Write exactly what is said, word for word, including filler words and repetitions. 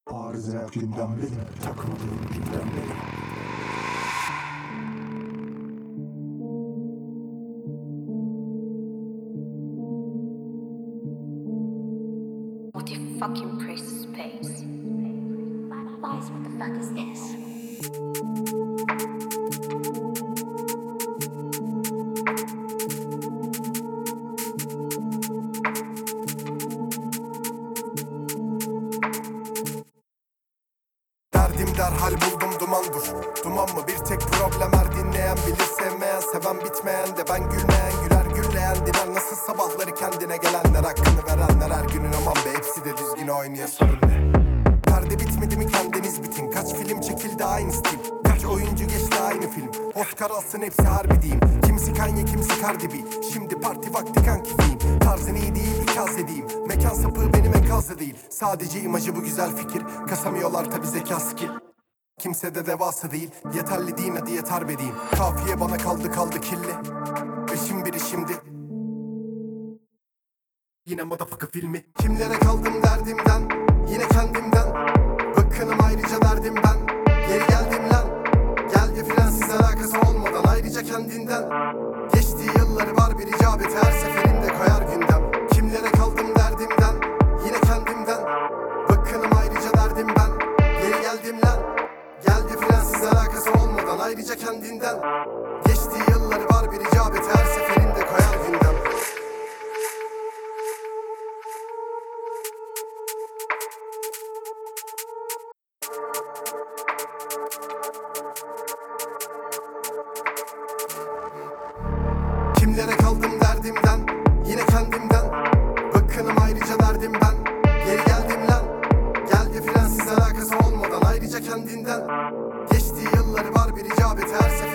Arıza gündem benim, takıldığım gündem benim. What you fucking press space? Guys, what the fuck is this? Derdim derhal buldum duman dur. Duman mı bir tek problem, her dinleyen bilir, sevmeyen seven, bitmeyen de ben, gülmeyen güler, gülleyen diler. Nasıl sabahları kendine gelenler, hakkını verenler her günün, aman be hepsi de düzgün oynuyor, sorun ne? Perde bitmedi mi kendiniz bitin. Kaç film çekildi aynı stil, kaç oyuncu geçti aynı film. Oscar alsın hepsi harbi diyeyim. Kimisi Kanye, kimisi Cardi B. Şimdi parti vakti kanki diyeyim. Tarzın iyi değil, ikaz edeyim. Mekan sapığı benim enkazda değil. Sadece imajı bu güzel fikir. Kasamıyorlar tabi zeka skill. Kimse de devasa değil. Yeterli değil, hadi yeter be diyeyim. Kafiye bana kaldı kaldı kirli. Beşin biri şimdi. Yine motherfucker filmi. Kimlere kaldım derdimden, yine kendimden. Bıkkınım ayrıca derdim ben. Geri geldim lan. Geldi frensiz alakası olmadan, ayrıca kendinden. Geçtiği yılları var bir icabeti, her seferinde koyar gündem. Kimlere kaldım derdimden, yine kendimden. Bıkkınım ayrıca derdim ben. Geri geldim lan. Geldi frensiz alakası olmadan, ayrıca kendinden. Geçtiği yılları var bir icabeti, her seferinde koyar gündem. Kimlere kaldım derdimden, yine kendimden. Bıkkınım ayrıca derdim ben. Geri geldim lan. Geldi frensiz alakası olmadan, ayrıca kendinden. Geçtiği yılları var bir icabeti, her sefer